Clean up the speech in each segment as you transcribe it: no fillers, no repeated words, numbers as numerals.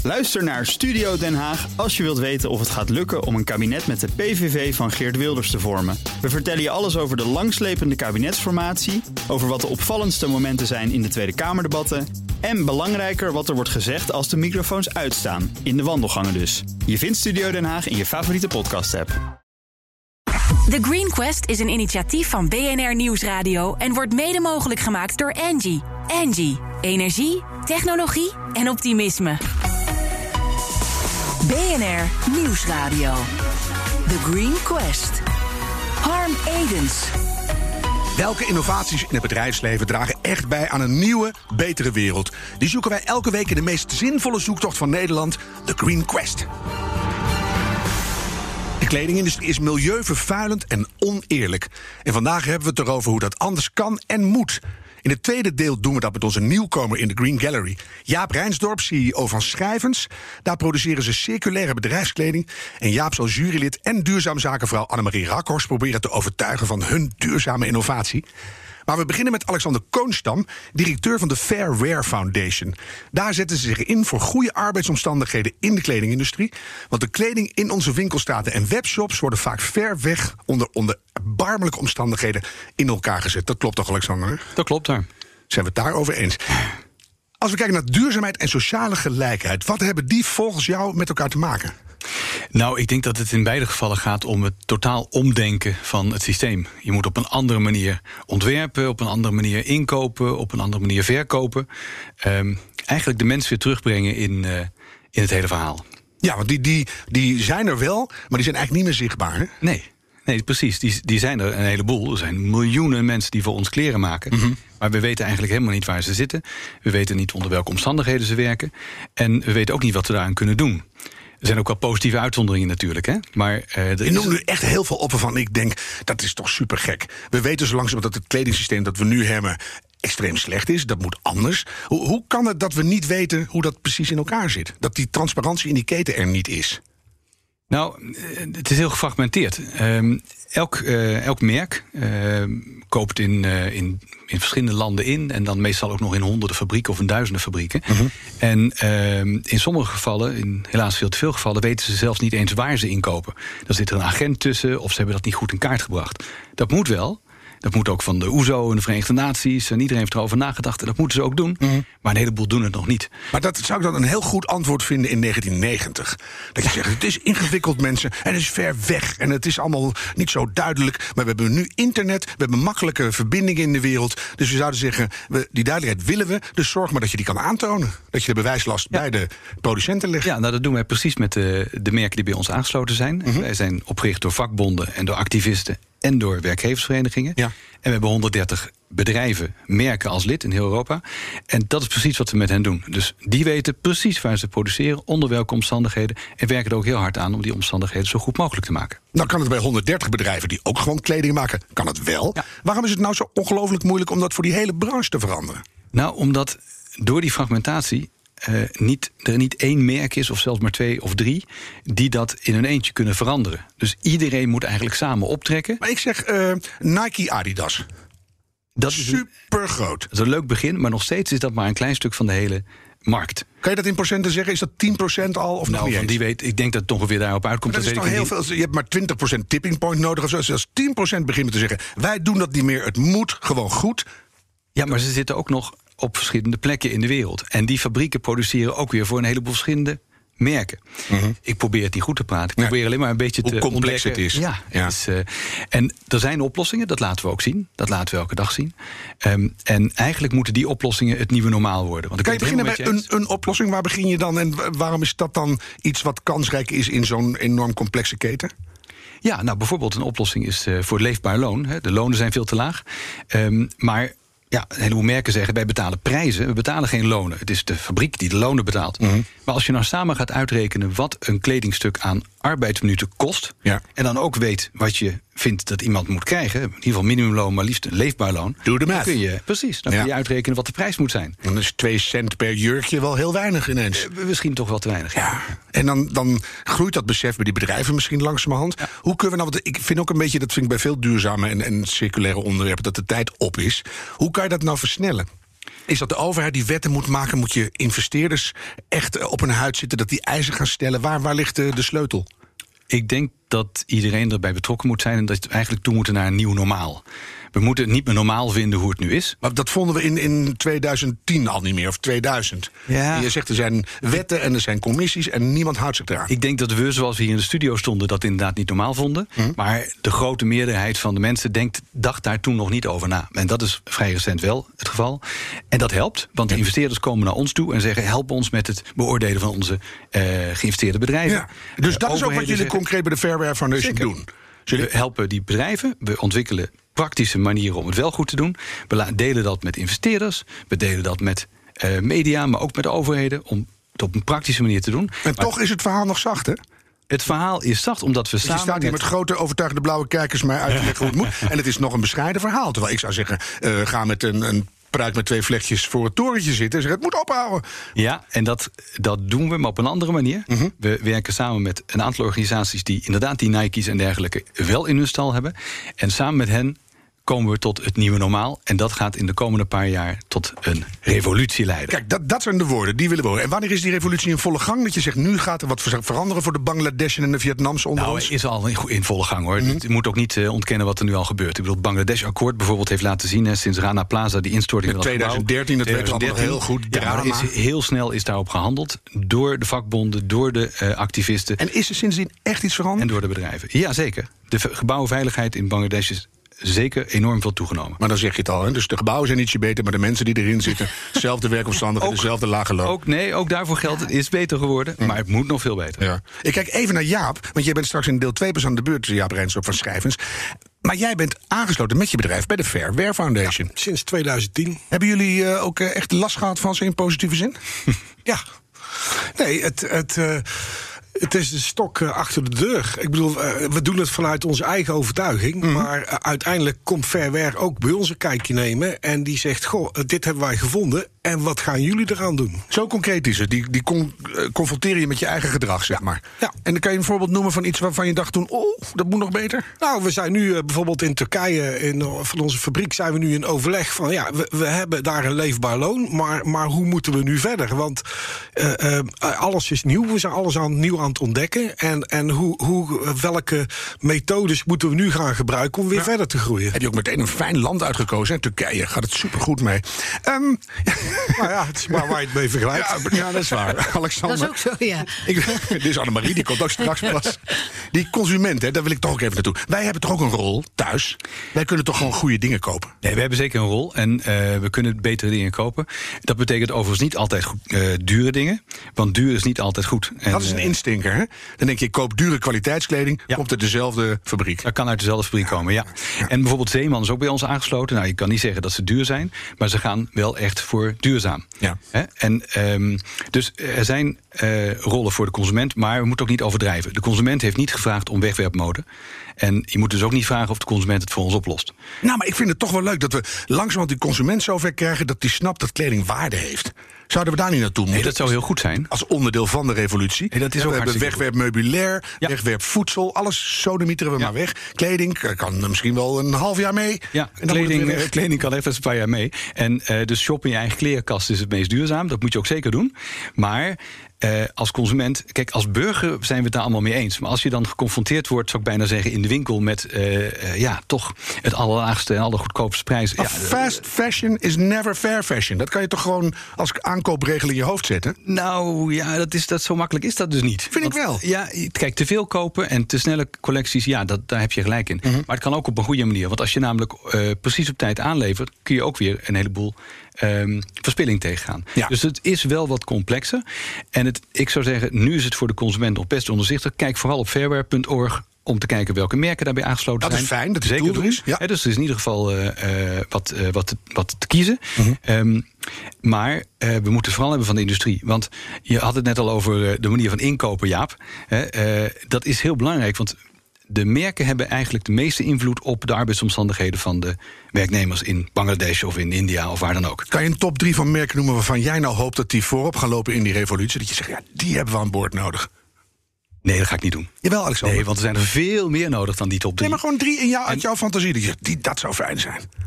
Luister naar Studio Den Haag als je wilt weten of het gaat lukken om een kabinet met de PVV van Geert Wilders te vormen. We vertellen je alles over de langslepende kabinetsformatie, over wat de opvallendste momenten zijn in de Tweede Kamerdebatten en belangrijker wat er wordt gezegd als de microfoons uitstaan, in de wandelgangen dus. Je vindt Studio Den Haag in je favoriete podcast-app. The Green Quest is een initiatief van BNR Nieuwsradio en wordt mede mogelijk gemaakt door Engie. Engie, energie, technologie en optimisme. BNR Nieuwsradio. The Green Quest. Harm Edens. Welke innovaties in het bedrijfsleven dragen echt bij aan een nieuwe, betere wereld? Die zoeken wij elke week in de meest zinvolle zoektocht van Nederland, The Green Quest. De kledingindustrie is milieuvervuilend en oneerlijk. En vandaag hebben we het erover hoe dat anders kan en moet. In het tweede deel doen we dat met onze nieuwkomer in de Green Gallery. Jaap Rijnsdorp, CEO van Schrijvens. Daar produceren ze circulaire bedrijfskleding. En Jaap zal jurylid en duurzaamzakenvrouw Annemarie Rakhorst proberen te overtuigen van hun duurzame innovatie. Maar we beginnen met Alexander Koonstam, directeur van de Fair Wear Foundation. Daar zetten ze zich in voor goede arbeidsomstandigheden in de kledingindustrie. Want de kleding in onze winkelstraten en webshops worden vaak ver weg onder erbarmelijke omstandigheden in elkaar gezet. Dat klopt toch, Alexander? Dat klopt, daar. Zijn we het daarover eens? Als we kijken naar duurzaamheid en sociale gelijkheid, wat hebben die volgens jou met elkaar te maken? Nou, ik denk dat het in beide gevallen gaat om het totaal omdenken van het systeem. Je moet op een andere manier ontwerpen, op een andere manier inkopen, op een andere manier verkopen. Eigenlijk de mens weer terugbrengen in het hele verhaal. Ja, want die zijn er wel, maar die zijn eigenlijk niet meer zichtbaar, hè? Nee, precies. Die zijn er een heleboel. Er zijn miljoenen mensen die voor ons kleren maken. Mm-hmm. Maar we weten eigenlijk helemaal niet waar ze zitten. We weten niet onder welke omstandigheden ze werken. En we weten ook niet wat we daaraan kunnen doen. Er zijn ook wel positieve uitzonderingen natuurlijk, hè? Maar je noemt nu echt heel veel op waarvan ik denk, dat is toch super gek. We weten zo langzamerhand dat het kledingsysteem dat we nu hebben extreem slecht is. Dat moet anders. Hoe kan het dat we niet weten hoe dat precies in elkaar zit? Dat die transparantie in die keten er niet is? Nou, het is heel gefragmenteerd. Elk merk koopt in verschillende landen in, en dan meestal ook nog in honderden fabrieken of in duizenden fabrieken. Mm-hmm. En in sommige gevallen, in helaas veel te veel gevallen, weten ze zelfs niet eens waar ze inkopen. Dan zit er een agent tussen of ze hebben dat niet goed in kaart gebracht. Dat moet wel. Dat moet ook van de OESO en de Verenigde Naties. En iedereen heeft erover nagedacht. En dat moeten ze ook doen. Mm-hmm. Maar een heleboel doen het nog niet. Maar dat zou ik dan een heel goed antwoord vinden in 1990. Dat je zegt, het is ingewikkeld, mensen. En het is ver weg. En het is allemaal niet zo duidelijk. Maar we hebben nu internet. We hebben makkelijke verbindingen in de wereld. Dus we zouden zeggen, die duidelijkheid willen we. Dus zorg maar dat je die kan aantonen. Dat je de bewijslast bij de producenten legt. Ja, nou dat doen wij precies met de merken die bij ons aangesloten zijn. Mm-hmm. Wij zijn opgericht door vakbonden en door activisten en door werkgeversverenigingen. Ja. En we hebben 130 bedrijven, merken als lid in heel Europa. En dat is precies wat we met hen doen. Dus die weten precies waar ze produceren, onder welke omstandigheden, en werken er ook heel hard aan om die omstandigheden zo goed mogelijk te maken. Nou kan het bij 130 bedrijven die ook gewoon kleding maken, kan het wel. Ja. Waarom is het nou zo ongelooflijk moeilijk om dat voor die hele branche te veranderen? Nou, omdat door die fragmentatie er niet één merk is, of zelfs maar 2 of 3... die dat in hun eentje kunnen veranderen. Dus iedereen moet eigenlijk samen optrekken. Maar ik zeg Nike, Adidas. Dat is super groot. Dat is een leuk begin, maar nog steeds is dat maar een klein stuk van de hele markt. Kan je dat in procenten zeggen? Is dat 10% al of nog niet eens? Die weet, ik denk dat het ongeveer daarop uitkomt. Dat is toch heel veel. Je hebt maar 20% tipping point nodig. Of zo. Als 10% beginnen te zeggen, wij doen dat niet meer, het moet gewoon goed. Ja, maar ze zitten ook nog op verschillende plekken in de wereld. En die fabrieken produceren ook weer voor een heleboel verschillende merken. Mm-hmm. Ik probeer het niet goed te praten. Ik probeer alleen maar een beetje hoe complex ontdekken. Het is. Ja. Het is en er zijn oplossingen, dat laten we ook zien. Dat laten we elke dag zien. En eigenlijk moeten die oplossingen het nieuwe normaal worden. Want kan je beginnen bij een oplossing? Waar begin je dan? En waarom is dat dan iets wat kansrijk is in zo'n enorm complexe keten? Ja, nou bijvoorbeeld een oplossing is voor leefbaar loon. De lonen zijn veel te laag. Maar ja, een heleboel merken zeggen, wij betalen prijzen, we betalen geen lonen. Het is de fabriek die de lonen betaalt. Mm-hmm. Maar als je nou samen gaat uitrekenen wat een kledingstuk aan arbeidsminuten kost, ja, en dan ook weet wat je vindt dat iemand moet krijgen, in ieder geval minimumloon, maar liefst een leefbaar loon. Doe de math. Dan kun je uitrekenen wat de prijs moet zijn. Dan is 2 cent per jurkje wel heel weinig ineens. Misschien toch wel te weinig. Ja. En dan groeit dat besef bij die bedrijven misschien langzamerhand. Ja. Hoe kunnen we nou, want ik vind ook een beetje, dat vind ik bij veel duurzame en circulaire onderwerpen, dat de tijd op is. Hoe kan je dat nou versnellen? is dat de overheid die wetten moet maken? Moet je investeerders echt op hun huid zitten, dat die eisen gaan stellen? Waar ligt de sleutel? Ik denk dat iedereen erbij betrokken moet zijn en dat we eigenlijk toe moeten naar een nieuw normaal. We moeten het niet meer normaal vinden hoe het nu is. Maar dat vonden we in 2010 al niet meer, of 2000. Ja. En je zegt er zijn wetten en er zijn commissies en niemand houdt zich eraan. Ik denk dat we, zoals we hier in de studio stonden, dat inderdaad niet normaal vonden. Maar de grote meerderheid van de mensen dacht daar toen nog niet over na. En dat is vrij recent wel het geval. En dat helpt, want de investeerders komen naar ons toe en zeggen: help ons met het beoordelen van onze geïnvesteerde bedrijven. Ja. Dus dat is ook wat jullie concreet bij de Fairware Foundation doen. We helpen die bedrijven, we ontwikkelen praktische manieren om het wel goed te doen. We delen dat met investeerders, we delen dat met media, maar ook met de overheden, om het op een praktische manier te doen. En toch is het verhaal nog zacht, hè? Het verhaal is zacht, omdat we samen... Je staat hier met grote overtuigende blauwe kijkers mij uit te leggen hoe het moet. En het is nog een bescheiden verhaal. Terwijl ik zou zeggen, ga met een pruik met 2 vlechtjes voor het torentje zitten en zeggen: het moet ophouden. Ja, en dat doen we, maar op een andere manier. We werken samen met een aantal organisaties die inderdaad die Nike's en dergelijke wel in hun stal hebben. En samen met hen komen we tot het nieuwe normaal. En dat gaat in de komende paar jaar tot een revolutie leiden. Kijk, dat zijn de woorden, die willen we horen. En wanneer is die revolutie in volle gang? Dat je zegt, nu gaat er wat veranderen voor de Bangladesh'en en de Vietnams onder ons? Nou, is al in volle gang, hoor. Je moet ook niet ontkennen wat er nu al gebeurt. Ik bedoel, het Bangladesh-akkoord bijvoorbeeld heeft laten zien, sinds Rana Plaza, die instorting in 2013, dat weten we allemaal heel goed. Ja, maar heel snel is daarop gehandeld door de vakbonden, door de activisten. En is er sindsdien echt iets veranderd? En door de bedrijven. Ja, zeker. De gebouwenveiligheid in Bangladesh is zeker enorm veel toegenomen. Maar dan zeg je het al, hè? Dus de gebouwen zijn ietsje beter, maar de mensen die erin zitten, dezelfde werkomstandigheden, dezelfde lage loon. Ook daarvoor geldt, het is beter geworden, maar het moet nog veel beter. Ja. Ik kijk even naar Jaap, want jij bent straks in deel 2 pas aan de beurt, Jaap Reinsdorp van Schrijvens. Maar jij bent aangesloten met je bedrijf bij de Fairware Foundation. Ja, sinds 2010. Hebben jullie ook echt last gehad van ze in positieve zin? Ja. Nee, het is de stok achter de deur. Ik bedoel, we doen het vanuit onze eigen overtuiging. Maar uiteindelijk komt Fairware ook bij ons een kijkje nemen. En die zegt, goh, dit hebben wij gevonden. En wat gaan jullie eraan doen? Zo concreet is het. Die confronteren je met je eigen gedrag, zeg maar. Ja. En dan kan je een voorbeeld noemen van iets waarvan je dacht toen, dat moet nog beter? Nou, we zijn nu bijvoorbeeld in Turkije, van onze fabriek, zijn we nu in overleg van, ja, we hebben daar een leefbaar loon. Maar hoe moeten we nu verder? Want alles is nieuw. We zijn alles nieuw aan het ontdekken. En welke methodes moeten we nu gaan gebruiken om weer verder te groeien? Heb je ook meteen een fijn land uitgekozen, hè? Turkije gaat het supergoed mee. Nou ja, het is maar waar je het mee vergelijkt. Ja, dat is waar. Alexander. Dat is ook zo, ja. Dit is Annemarie, die komt ook straks pas. Die consument, hè, daar wil ik toch ook even naartoe. Wij hebben toch ook een rol thuis? Wij kunnen toch gewoon goede dingen kopen? Nee, we hebben zeker een rol en we kunnen betere dingen kopen. Dat betekent overigens niet altijd dure dingen. Want duur is niet altijd goed. En, dat is een instinker, hè? Dan denk je, ik koop dure kwaliteitskleding, komt uit dezelfde fabriek. Dat kan uit dezelfde fabriek komen, ja. En bijvoorbeeld Zeeman is ook bij ons aangesloten. Nou, je kan niet zeggen dat ze duur zijn, maar ze gaan wel echt voor duurzaam. Ja. En dus er zijn rollen voor de consument, maar we moeten ook niet overdrijven. De consument heeft niet gevraagd om wegwerpmode. En je moet dus ook niet vragen of de consument het voor ons oplost. Nou, maar ik vind het toch wel leuk dat we langzamerhand die consument zover krijgen dat die snapt dat kleding waarde heeft. Zouden we daar niet naartoe moeten? Nee, dat zou heel goed zijn. Als onderdeel van de revolutie. Nee, dat is ook we hebben wegwerpmeubilair, wegwerpvoedsel, alles sodemieteren we maar weg. Kleding kan misschien wel een half jaar mee. Ja, kleding kan even een paar jaar mee. En dus shoppen in je eigen klerenkast is het meest duurzaam. Dat moet je ook zeker doen. Maar als consument, kijk, als burger zijn we het daar allemaal mee eens. Maar als je dan geconfronteerd wordt, zou ik bijna zeggen, in de winkel met toch het allerlaagste en allergoedkoopste prijs. Fast fashion is never fair fashion. Dat kan je toch gewoon als aankoopregel in je hoofd zetten? Nou ja, dat zo makkelijk is dat dus niet. Vind ik wel. Ja, kijk, te veel kopen en te snelle collecties, daar heb je gelijk in. Maar het kan ook op een goede manier. Want als je namelijk precies op tijd aanlevert, kun je ook weer een heleboel verspilling tegengaan. Ja. Dus het is wel wat complexer. En ik zou zeggen, nu is het voor de consument nog best onderzichtig. Kijk vooral op fairware.org om te kijken welke merken daarbij aangesloten zijn. Dat is fijn, dat is zeker doel is. Ja. Dus er is in ieder geval wat te kiezen. Maar we moeten vooral hebben van de industrie. Want je had het net al over de manier van inkopen, Jaap. Dat is heel belangrijk, want de merken hebben eigenlijk de meeste invloed op de arbeidsomstandigheden van de werknemers in Bangladesh of in India of waar dan ook. Kan je een top 3 van merken noemen waarvan jij nou hoopt dat die voorop gaan lopen in die revolutie? Dat je zegt, ja, die hebben we aan boord nodig. Nee, dat ga ik niet doen. Jawel, Alexander. Nee, want er zijn er veel meer nodig dan die top 3. Nee, maar gewoon 3 uit jouw fantasie. Dat zou fijn zijn.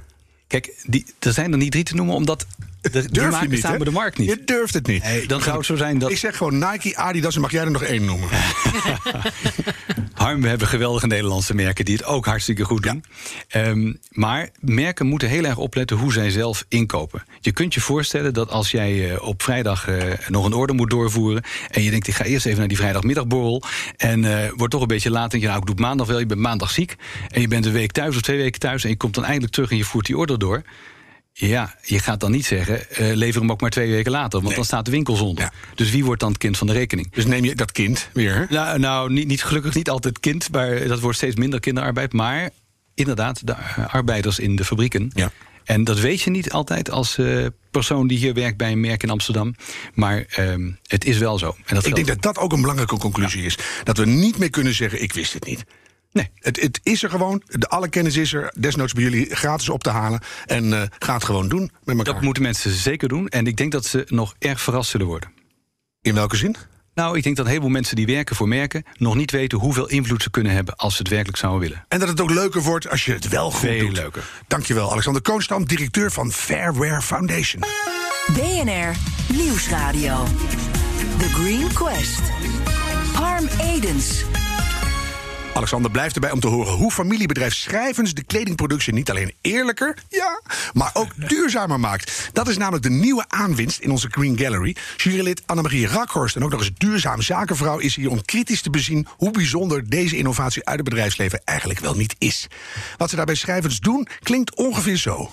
Kijk, er zijn er niet 3 te noemen, omdat die maken samen de markt niet. Je durft het niet. Nee, dan zou het zo zijn dat... Ik zeg gewoon Nike, Adidas en mag jij er nog 1 noemen. Harm, we hebben geweldige Nederlandse merken die het ook hartstikke goed doen. Ja. Maar merken moeten heel erg opletten hoe zij zelf inkopen. Je kunt je voorstellen dat als jij op vrijdag nog een order moet doorvoeren en je denkt, ik ga eerst even naar die vrijdagmiddagborrel en wordt toch een beetje laat en je ik doe het maandag wel, je bent maandag ziek en je bent een week thuis of 2 weken thuis en je komt dan eindelijk terug en je voert die order door. Ja, je gaat dan niet zeggen, lever hem ook maar 2 weken later, want dan staat de winkel zonder. Ja. Dus wie wordt dan het kind van de rekening? Dus neem je dat kind weer? Nou niet gelukkig niet altijd kind, maar dat wordt steeds minder kinderarbeid. Maar inderdaad, de arbeiders in de fabrieken. Ja. En dat weet je niet altijd als persoon die hier werkt bij een merk in Amsterdam. Maar het is wel zo. En ik denk dat dat ook een belangrijke conclusie is. Dat we niet meer kunnen zeggen, ik wist het niet. Nee, het is er gewoon. Alle kennis is er. Desnoods bij jullie gratis op te halen. En ga het gewoon doen met elkaar. Dat moeten mensen zeker doen. En ik denk dat ze nog erg verrast zullen worden. In welke zin? Nou, ik denk dat een heleboel mensen die werken voor merken nog niet weten hoeveel invloed ze kunnen hebben als ze het werkelijk zouden willen. En dat het ook leuker wordt als je het wel goed doet. Veel leuker. Dankjewel, Alexander Koonstam, directeur van Fairwear Foundation. BNR Nieuwsradio. The Green Quest. Harm Edens. Alexander blijft erbij om te horen hoe familiebedrijf Schrijvens de kledingproductie niet alleen eerlijker, maar ook duurzamer maakt. Dat is namelijk de nieuwe aanwinst in onze Green Gallery. Jurylid Annemarie Rakhorst, en ook nog eens duurzaam zakenvrouw, is hier om kritisch te bezien hoe bijzonder deze innovatie uit het bedrijfsleven eigenlijk wel niet is. Wat ze daar bij Schrijvens doen, klinkt ongeveer zo.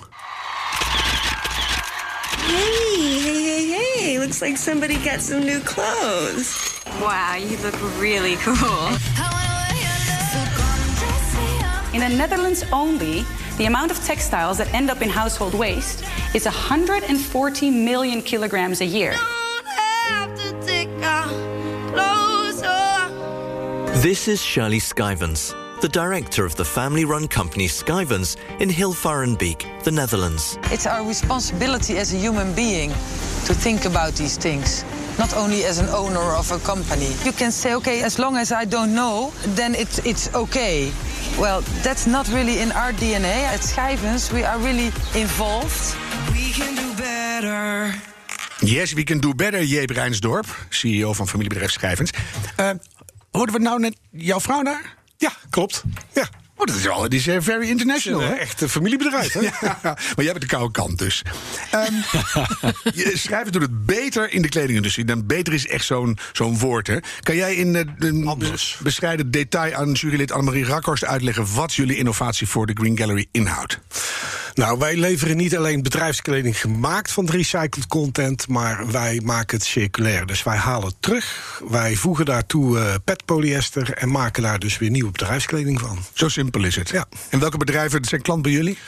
Hey, looks like somebody got some new clothes. Wow, you look really cool. In the Netherlands only, the amount of textiles that end up in household waste is 140 million kilograms a year. This is Shirley Skyvens, the director of the family-run company Skyvens in Hilvarenbeek, the Netherlands. It's our responsibility as a human being to think about these things. Not only as an owner of a company. You can say, okay, as long as I don't know, then it's okay. Well, that's not really in our DNA. At Schijvens, we are really involved. We can do better. Yes, we can do better, Jeep Rijnsdorp, CEO van familiebedrijf Schijvens. Hoorden we nou net jouw vrouw daar? Ja, klopt. Ja. Oh, dat is very international, hè? Echt een familiebedrijf, hè? Ja, maar jij bent de koude kant dus. Schrijvers doen het beter in de kledingindustrie. Dan beter is echt zo'n woord, hè? Kan jij in bescheiden detail aan jurylid Annemarie Rakhorst uitleggen wat jullie innovatie voor de Green Gallery inhoudt? Nou, wij leveren niet alleen bedrijfskleding gemaakt van recycled content, maar wij maken het circulair. Dus wij halen het terug, wij voegen daartoe petpolyester en maken daar dus weer nieuwe bedrijfskleding van. Zo simpel is het. Ja. En welke bedrijven zijn klant bij jullie?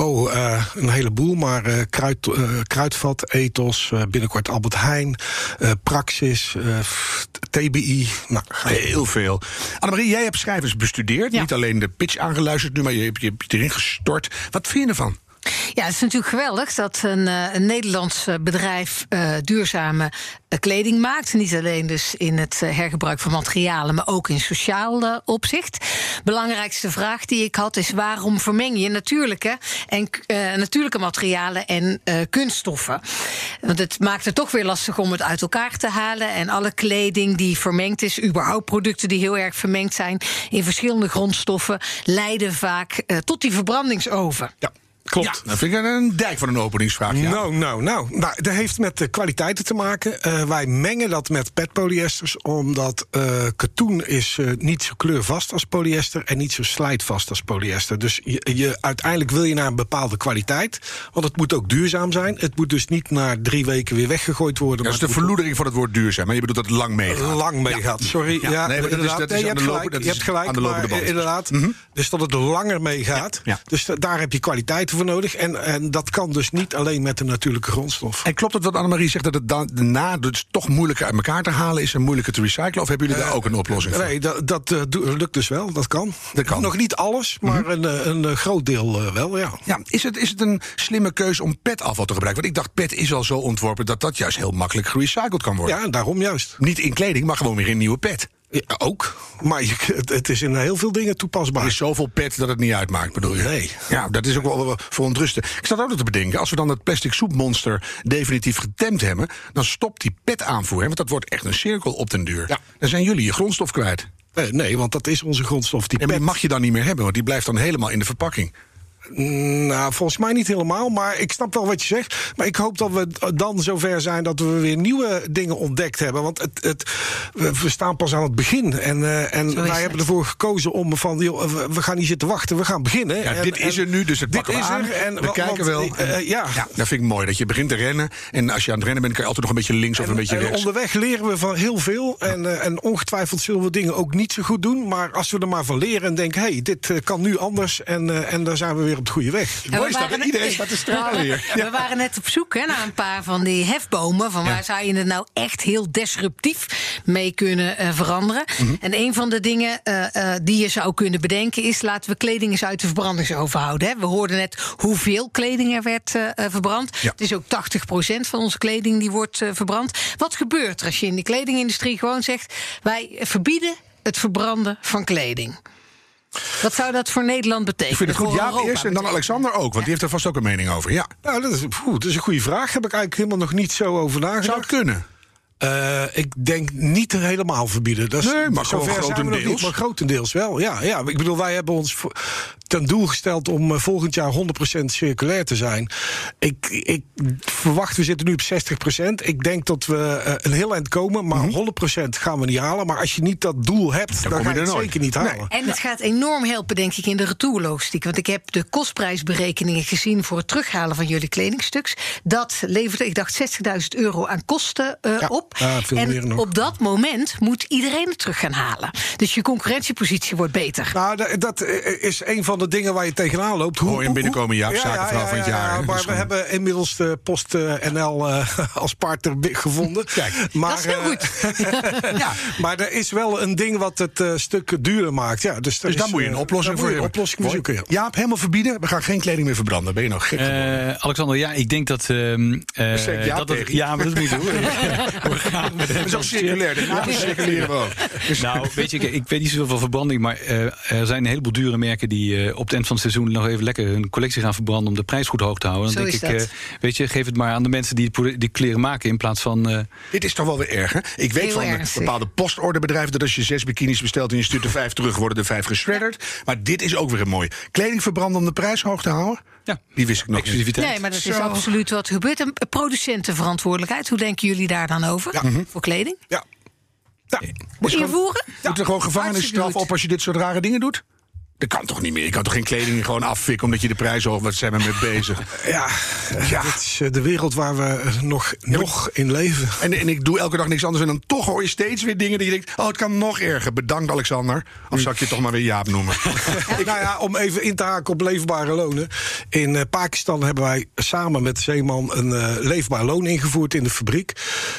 Een heleboel, maar Kruidvat, Ethos, binnenkort Albert Heijn, Praxis, TBI. Nou, heel veel. Annemarie, jij hebt Schrijvers bestudeerd. Ja. Niet alleen de pitch aangeluisterd nu, maar je hebt je erin gestort. Wat vind je ervan? Ja, het is natuurlijk geweldig dat een Nederlands bedrijf duurzame kleding maakt. Niet alleen dus in het hergebruik van materialen, maar ook in sociaal opzicht. Belangrijkste vraag die ik had is: waarom vermeng je natuurlijke materialen en kunststoffen? Want het maakt het toch weer lastig om het uit elkaar te halen. En alle kleding die vermengd is, überhaupt producten die heel erg vermengd zijn in verschillende grondstoffen, leiden vaak tot die verbrandingsoven. Ja. Klopt. Ja, dat vind ik een dijk van een openingsvraag. Ja. Nou, dat heeft met de kwaliteiten te maken. Wij mengen dat met petpolyesters, omdat katoen is niet zo kleurvast als polyester en niet zo slijtvast als polyester. Dus uiteindelijk wil je naar een bepaalde kwaliteit, want het moet ook duurzaam zijn. Het moet dus niet na 3 weken weer weggegooid worden. Dat is de verloedering van het woord duurzaam, maar je bedoelt dat het lang meegaat. Lang meegaat, sorry. Ja, nee, inderdaad. Je hebt gelijk, maar inderdaad. Mm-hmm. Dus dat het langer meegaat. Ja. Dus daar heb je kwaliteit voor nodig. En dat kan dus niet alleen met de natuurlijke grondstof. En klopt het wat Annemarie zegt, dat het daarna dus toch moeilijker uit elkaar te halen is en moeilijker te recyclen? Of hebben jullie daar ook een oplossing voor? Nee, dat lukt dus wel. Dat kan. Nog niet alles, maar een groot deel wel, ja. Is het een slimme keuze om petafval te gebruiken? Want ik dacht, pet is al zo ontworpen dat juist heel makkelijk gerecycled kan worden. Ja, daarom juist. Niet in kleding, maar gewoon weer in nieuwe pet. Ja, ook. Maar het is in heel veel dingen toepasbaar. Er is zoveel pet dat het niet uitmaakt, bedoel je? Nee. Ja, dat is ook wel verontrustend. Ik zat ook nog te bedenken, als we dan het plastic soepmonster definitief getemd hebben, dan stopt die petaanvoer, want dat wordt echt een cirkel op den duur. Ja. Dan zijn jullie je grondstof kwijt. Nee, want dat is onze grondstof. Die pet mag je dan niet meer hebben, want die blijft dan helemaal in de verpakking. Nou, volgens mij niet helemaal, maar ik snap wel wat je zegt. Maar ik hoop dat we dan zover zijn dat we weer nieuwe dingen ontdekt hebben. Want we staan pas aan het begin. En wij hebben ervoor gekozen om van, we gaan niet zitten wachten, we gaan beginnen. Ja, dit is er nu, dus het pakken we aan. We kijken wel. Ja, dat vind ik mooi, dat je begint te rennen. En als je aan het rennen bent, kan je altijd nog een beetje links of een beetje rechts. Onderweg leren we van heel veel. En ongetwijfeld zullen we dingen ook niet zo goed doen. Maar als we er maar van leren en denken, hey, dit kan nu anders. En daar zijn we weer op de goede weg. Mooi is dat iedereen staat te stralen hier. We waren net op zoek naar een paar van die hefbomen. Van waar zou je het nou echt heel disruptief mee kunnen veranderen? Mm-hmm. En een van de dingen die je zou kunnen bedenken is, laten we kleding eens uit de verbrandingsoven houden. Hè. We hoorden net hoeveel kleding er werd verbrand. Ja. Het is ook 80% van onze kleding die wordt verbrand. Wat gebeurt er als je in de kledingindustrie gewoon zegt, wij verbieden het verbranden van kleding? Wat zou dat voor Nederland betekenen? Ik vind het goed, Jaap eerst en dan Alexander ook, want die heeft er vast ook een mening over. Ja. Nou, dat is een goede vraag. Heb ik eigenlijk helemaal nog niet zo over nagedacht. Zou het kunnen? Ik denk niet helemaal verbieden. Dat is, nee, maar gewoon grotendeels. Maar grotendeels wel, ja. Ik bedoel, wij hebben ons ten doel gesteld om volgend jaar 100% circulair te zijn. Ik verwacht, we zitten nu op 60%. Ik denk dat we een heel eind komen, maar 100% gaan we niet halen. Maar als je niet dat doel hebt, dan ga je het zeker niet halen. Nee. En het gaat enorm helpen, denk ik, in de retourlogistiek. Want ik heb de kostprijsberekeningen gezien voor het terughalen van jullie kledingstuks. Dat leverde, ik dacht, €60.000 aan kosten op. En op dat moment moet iedereen het terug gaan halen. Dus je concurrentiepositie wordt beter. Nou, dat is een van de dingen waar je tegenaan loopt. Hoor je binnenkomen, zakenvrouw van het jaar. Maar we hebben inmiddels de PostNL als partner gevonden. Kijk, dat is heel goed. Maar er is wel een ding wat het stuk duurder maakt. Ja, dus daar moet je een oplossing voor zoeken. Ja. Jaap, helemaal verbieden. We gaan geen kleding meer verbranden. Ben je nou gek geworden? Alexander, ik denk dat... maar dat is niet doen. Dat is ook circulair. Dat circuleren we ook. Dus nou, weet je, ik weet niet zoveel van verbranding, maar er zijn een heleboel dure merken die op het eind van het seizoen nog even lekker hun collectie gaan verbranden om de prijs goed hoog te houden. Dan denk ik, weet je, geef het maar aan de mensen die kleren maken in plaats van... Dit is toch wel weer erg, hè? Ik weet van bepaalde postorderbedrijven dat als je 6 bikinis bestelt en je stuurt er 5 terug, worden er 5 geschredderd. Maar dit is ook weer een mooi. Kleding verbranden om de prijs hoog te houden? Ja, die wist ik nog niet. Nee, maar dat is absoluut wat gebeurt. En producentenverantwoordelijkheid, hoe denken jullie daar dan over? Ja. Voor kleding? Ja. Moet je invoeren? Moet er gewoon gevangenisstraf op als je dit soort rare dingen doet? Dat kan toch niet meer? Je kan toch geen kleding gewoon afvikken omdat je de prijs hoog... Wat zijn we mee bezig? Ja. Dit is de wereld waar we nog in leven. En ik doe elke dag niks anders en dan toch hoor je steeds weer dingen die je denkt... het kan nog erger. Bedankt, Alexander. Of zal ik je toch maar weer Jaap noemen? Om even in te haken op leefbare lonen. In Pakistan hebben wij samen met Zeeman een leefbaar loon ingevoerd in de fabriek.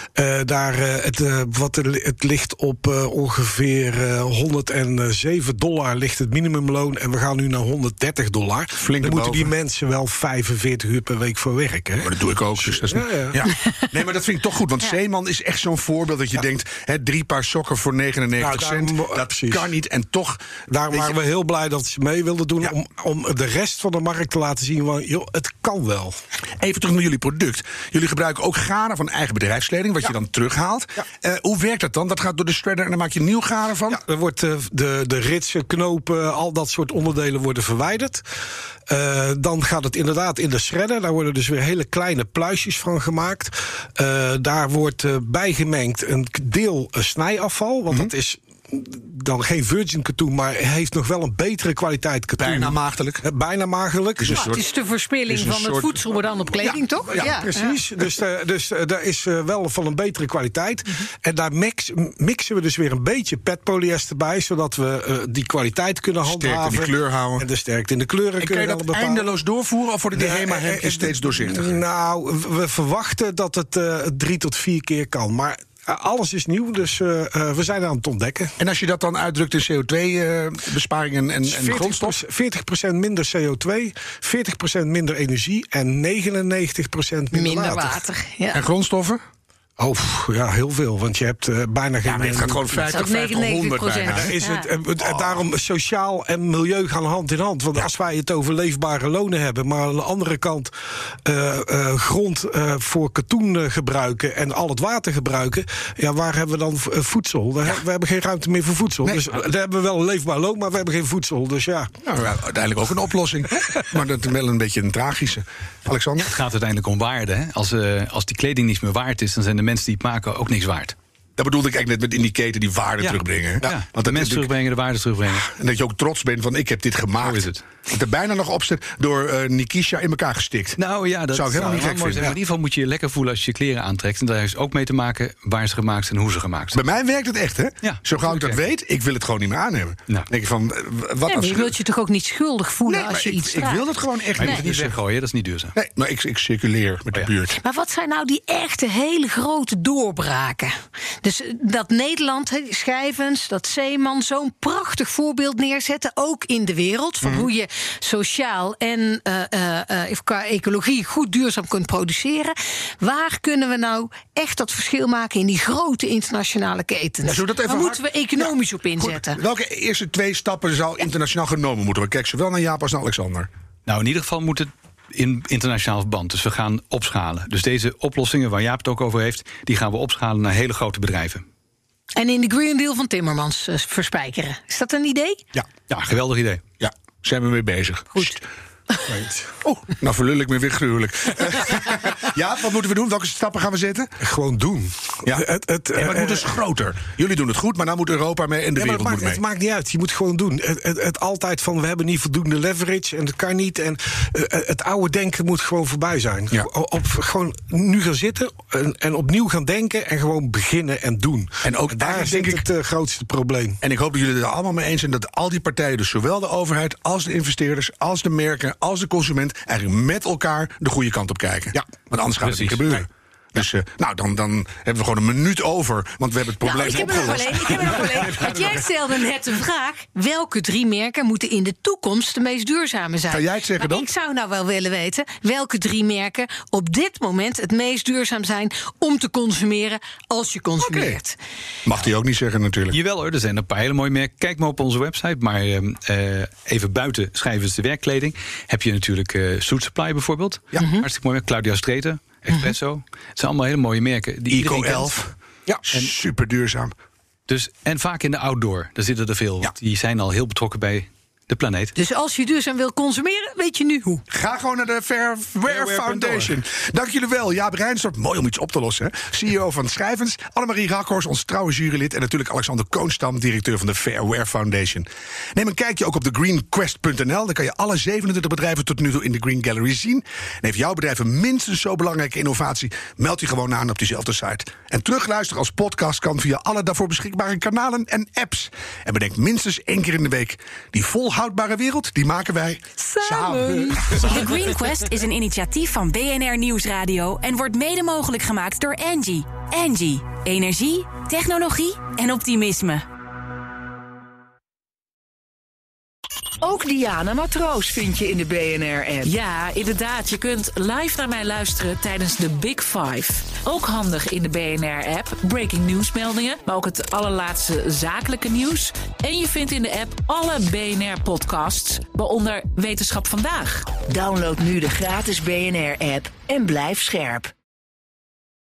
Het ligt op ongeveer $107 ligt het minimumloon. En we gaan nu naar $130. Dan moeten die mensen wel 45 uur per week voor werken. Maar dat doe ik ook. Dus dat is Nee, maar dat vind ik toch goed. Want Zeeman is echt zo'n voorbeeld dat je denkt... 3 paar sokken voor 99 cent. Dat kan niet. En toch... Daar waren we heel blij dat ze mee wilden doen... om de rest van de markt te laten zien... het kan wel. Even terug naar jullie product. Jullie gebruiken ook garen van eigen bedrijfskleding... wat je dan terughaalt. Hoe werkt dat dan? Dat gaat door de shredder en dan maak je nieuw garen van? Ja, er wordt de ritsen, knopen... al dat soort onderdelen worden verwijderd. Dan gaat het inderdaad in de shredder. Daar worden dus weer hele kleine pluisjes van gemaakt. Daar wordt bijgemengd een deel snijafval. Want dat is dan geen virgin katoen, maar heeft nog wel een betere kwaliteit katoen. Bijna maagdelijk. Bijna maagdelijk. Het is de verspilling van het voedsel, maar dan op kleding, toch? Ja, precies. Ja. Dus daar is wel van een betere kwaliteit. En daar mixen we dus weer een beetje petpolyester bij, zodat we die kwaliteit kunnen handhaven. Sterkte in de kleur houden. En de sterkte in de kleuren en kunnen we bepalen. Kan je dat eindeloos doorvoeren, of worden die HEMA-hemdjes steeds doorzichtiger? Nou, we verwachten dat het 3 tot 4 keer kan. Maar alles is nieuw, dus we zijn aan het ontdekken. En als je dat dan uitdrukt in CO2-besparing en grondstof? 40% minder CO2, 40% minder energie en 99% minder water. Ja. En grondstoffen? Ja, heel veel. Want je hebt bijna geen... maar het gaat gewoon 50, 100 bijna. Daarom sociaal en milieu gaan hand in hand. Want als wij het over leefbare lonen hebben, maar aan de andere kant grond voor katoen gebruiken en al het water gebruiken, waar hebben we dan voedsel? We hebben geen ruimte meer voor voedsel. Nee. Dus daar hebben we wel een leefbaar loon, maar we hebben geen voedsel. Dus ja. Nou, uiteindelijk ook een oplossing. Maar dat is wel een beetje een tragische. Alexander? Het gaat uiteindelijk om waarde. Hè? Als die kleding niets meer waard is, dan zijn de mensen die het maken ook niks waard. Dat bedoelde ik eigenlijk net met in die keten die waarde terugbrengen. Ja, want de mensen terugbrengen, de waarde terugbrengen. En dat je ook trots bent van ik heb dit gemaakt. Zo is het. Dat er bijna nog op staat door Nikisha in elkaar gestikt. Nou ja, dat zou ik helemaal niet gek vinden. Maar in ieder geval moet je je lekker voelen als je je kleren aantrekt. En daar heeft ook mee te maken waar ze gemaakt zijn en hoe ze gemaakt zijn. Bij mij werkt het echt, hè? Ja, zo gauw ik dat weet, ik wil het gewoon niet meer aan hebben. Nou. Denk ik van, wat je wilt je toch ook niet schuldig voelen als je iets draagt? Ik wil dat gewoon echt niet. Maar niet weggooien, dat is niet duurzaam. Nee, maar ik circuleer met de buurt. Maar wat zijn nou die echte hele grote doorbraken? Dus dat Nederland, Schijvens, dat Zeeman zo'n prachtig voorbeeld neerzetten, ook in de wereld, van hoe je sociaal en qua ecologie goed duurzaam kunt produceren. Waar kunnen we nou echt dat verschil maken in die grote internationale ketens? Waar moeten we economisch op inzetten? Goed. Welke eerste 2 stappen zou internationaal genomen moeten worden? Kijk, zowel naar Jaap als naar Alexander. Nou, in ieder geval moet het in internationaal verband. Dus we gaan opschalen. Dus deze oplossingen waar Jaap het ook over heeft, die gaan we opschalen naar hele grote bedrijven. En in de Green Deal van Timmermans verspijkeren. Is dat een idee? Ja, geweldig idee. Ja, zijn we mee bezig. Goed. Nou verlul ik me weer gruwelijk. Ja, wat moeten we doen? Welke stappen gaan we zetten? Gewoon doen. Ja. Het moet dus groter. Jullie doen het goed, maar dan moet Europa mee en de wereld moet mee. Het maakt niet uit. Je moet gewoon doen. Het altijd van we hebben niet voldoende leverage en dat kan niet. En het oude denken moet gewoon voorbij zijn. Ja. Gewoon nu gaan zitten en opnieuw gaan denken en gewoon beginnen en doen. En ook daar zit het grootste probleem. En ik hoop dat jullie het er allemaal mee eens zijn dat al die partijen, dus zowel de overheid als de investeerders, als de merken, als de consument, eigenlijk met elkaar de goede kant op kijken. Ja, want anders gaat het niet gebeuren. Nee. Dus dan hebben we gewoon een minuut over, want we hebben het probleem opgelost. Ik heb er nog alleen. Want jij stelde net de vraag, welke 3 merken moeten in de toekomst de meest duurzame zijn? Kan jij het zeggen dan? Ik zou nou wel willen weten welke 3 merken op dit moment het meest duurzaam zijn om te consumeren als je consumeert. Okay. Mag die ook niet zeggen natuurlijk. Jawel hoor, er zijn een paar hele mooie merken. Kijk maar op onze website, maar even buiten Schijvens de werkkleding heb je natuurlijk Suit Supply bijvoorbeeld. Ja. Hartstikke mooi. Claudia Streeter. Espresso. Het zijn allemaal hele mooie merken. Eco 11. Ja, super duurzaam. Dus, en vaak in de outdoor. Daar zitten er veel. Want die zijn al heel betrokken bij de planeet. Dus als je duurzaam wil consumeren, weet je nu hoe. Ga gewoon naar de Fairwear Foundation. Dank jullie wel. Jaap Reinsdorp, mooi om iets op te lossen. Hè? CEO van Schijvens. Annemarie Rakhorst, ons trouwe jurylid. En natuurlijk Alexander Koonstam, directeur van de Fairwear Foundation. Neem een kijkje ook op thegreenquest.nl. Dan kan je alle 27 bedrijven tot nu toe in de Green Gallery zien. En heeft jouw bedrijf een minstens zo belangrijke innovatie, meld je gewoon aan op diezelfde site. En terugluisteren als podcast kan via alle daarvoor beschikbare kanalen en apps. En bedenk minstens 1 keer in de week die volhoudbare wereld, die maken wij samen. The Green Quest is een initiatief van BNR Nieuwsradio en wordt mede mogelijk gemaakt door Engie. Engie, energie, technologie en optimisme. Ook Diana Matroos vind je in de BNR-app. Ja, inderdaad. Je kunt live naar mij luisteren tijdens de Big Five. Ook handig in de BNR-app. Breaking nieuwsmeldingen, maar ook het allerlaatste zakelijke nieuws. En je vindt in de app alle BNR-podcasts, waaronder Wetenschap Vandaag. Download nu de gratis BNR-app en blijf scherp.